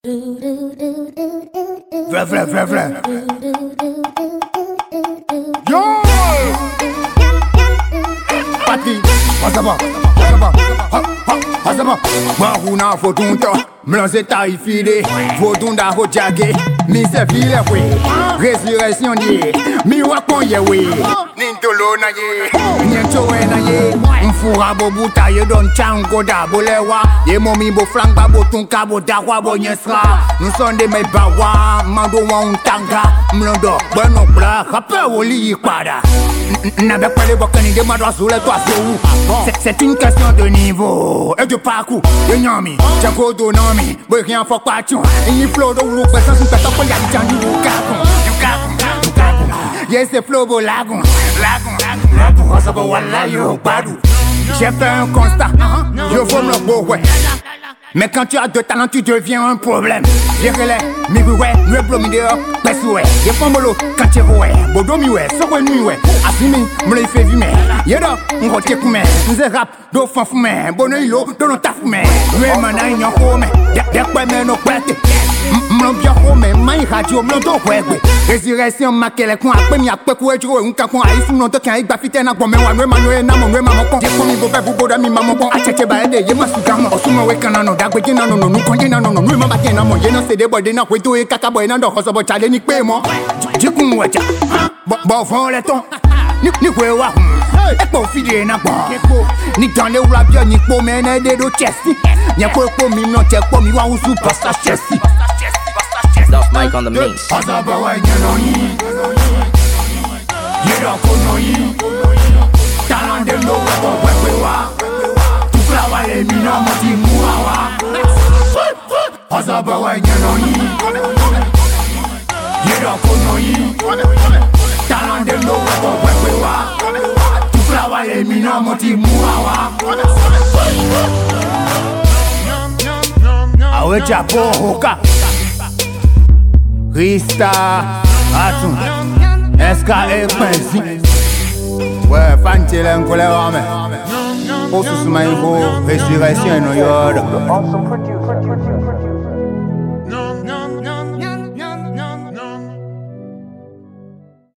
Vrai. Yo! Pati, Azaba, Maruna Fotunta, Mlanze Tarifide, Fotunda Hojage, Mise Filewe, Résurrection Ye, Miwakon Yewe, Nintolo Naye, Nientowe Naye, Mfura Bobuta, Yedon Chango da Bolewa, Yemomi Bo Flang Babo Tunkabo Dawa Bonyesra, nous sommes des Mebawa, Mando Tanga, Mlondo, Bono Bla, Rapper Oli Pada. N'avait pas les bocani de madras sous les toits c'est une question de niveau et de parcours. De Nyami, Chago Donami, mais rien faut pas tu. Il flow de l'eau, parce que c'est pas pour y aller du yes, c'est flow beau lagon. Ça va voilà yo badou. J'ai fait un constat, je vois le beau ouais. Mais quand tu as de talent, tu deviens un problème. Virez-les, miroué, nous blomidé, pesoué. Y'a pas molo, quand tu roué, bodomioué, soré nué. Assimi, me l'ai fait vimer. Y'a on retient coumé, nous est rap, d'eau fan fumé. Bonneilo, de l'on t'a fumé. Nous mana y en home, y'a quoi mais nos pètes. M'l'on bien home, maï radio, m'l'on do ouais. Résurrection, ma qu'elle est con, après m'y a peu coué, tu vois, un cacon, aïe, sous l'on te qu'un bafité, n'a pas mais ouais, manué, n'a mon maman, j'ai commis beau bébé, beau d'ami, maman, bon, acheté baïdé, y'a ma sougama, au sous ouais, canano, d'agoué, non, nous connaissons, non, nous m'en battons, non, y'en c'est des boys, des nains, et caca, boy, non, donc, on s'en ni paiement. Du coup, ouais, bon, vend les tons, ni quoi, et pour filer, n'a pas, ni dans les rabios, ni pour mener des dos chesty, ni pour mi, non, t'es pour mi, ou sous pas sa chesty. Stuff Mike on the mix. Rista, Atun, SKE, ouais, Fantil en colère, mais au sous-maïvo, résurrection, no yard.